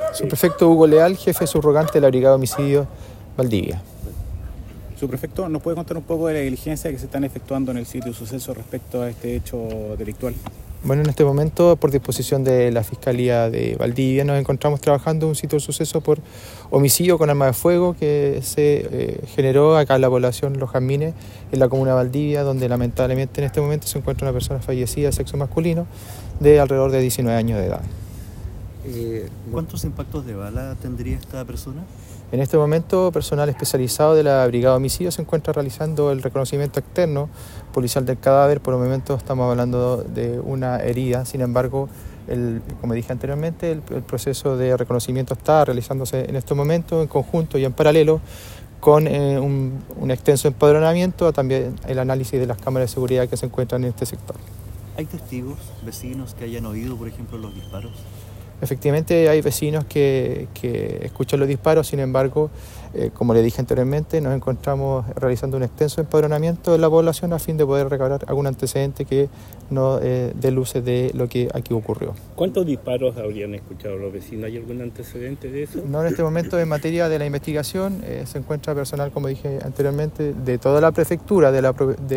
Subprefecto Hugo Leal, jefe subrogante de la Brigada de Homicidios Valdivia. Subprefecto, ¿nos puede contar un poco de la diligencia que se están efectuando en el sitio de suceso respecto a este hecho delictual? Bueno, en este momento, por disposición de la Fiscalía de Valdivia, nos encontramos trabajando en un sitio de suceso por homicidio con arma de fuego que se generó acá en la población Los Jazmines, en la comuna de Valdivia, donde lamentablemente en este momento se encuentra una persona fallecida de sexo masculino de alrededor de 19 años de edad. ¿Cuántos impactos de bala tendría esta persona? En este momento, personal especializado de la Brigada de Homicidios se encuentra realizando el reconocimiento externo policial del cadáver. Por el momento estamos hablando de una herida, sin embargo, como dije anteriormente, el proceso de reconocimiento está realizándose en estos momentos en conjunto y en paralelo con un extenso empadronamiento, también el análisis de las cámaras de seguridad que se encuentran en este sector. ¿Hay testigos, vecinos que hayan oído, por ejemplo, los disparos? Efectivamente hay vecinos que escuchan los disparos, sin embargo, como le dije anteriormente, nos encontramos realizando un extenso empadronamiento de la población a fin de poder recabar algún antecedente que nos dé luces de lo que aquí ocurrió. ¿Cuántos disparos habrían escuchado los vecinos? ¿Hay algún antecedente de eso? No, en este momento en materia de la investigación se encuentra personal, como dije anteriormente, de toda la prefectura de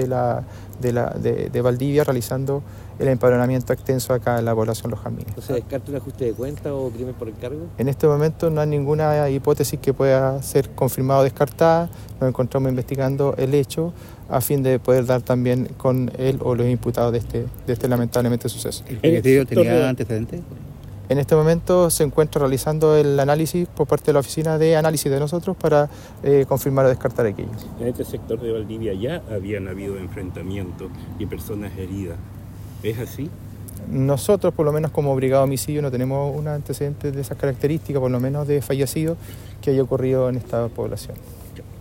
Valdivia realizando el empadronamiento extenso acá en la población Los Jazmines. ¿Se descarta un ajuste de cuenta o crimen por encargo? En este momento no hay ninguna hipótesis que pueda ser confirmada o descartada. Nos encontramos investigando el hecho a fin de poder dar también con él o los imputados de este lamentablemente suceso. ¿El fallecido tenía antecedentes? En este momento se encuentra realizando el análisis por parte de la oficina de análisis de nosotros para confirmar o descartar aquello. En este sector de Valdivia ya habían habido enfrentamientos y personas heridas. ¿Es así? Nosotros, por lo menos como Brigada de Homicidio, no tenemos un antecedente de esas características, por lo menos de fallecido, que haya ocurrido en esta población.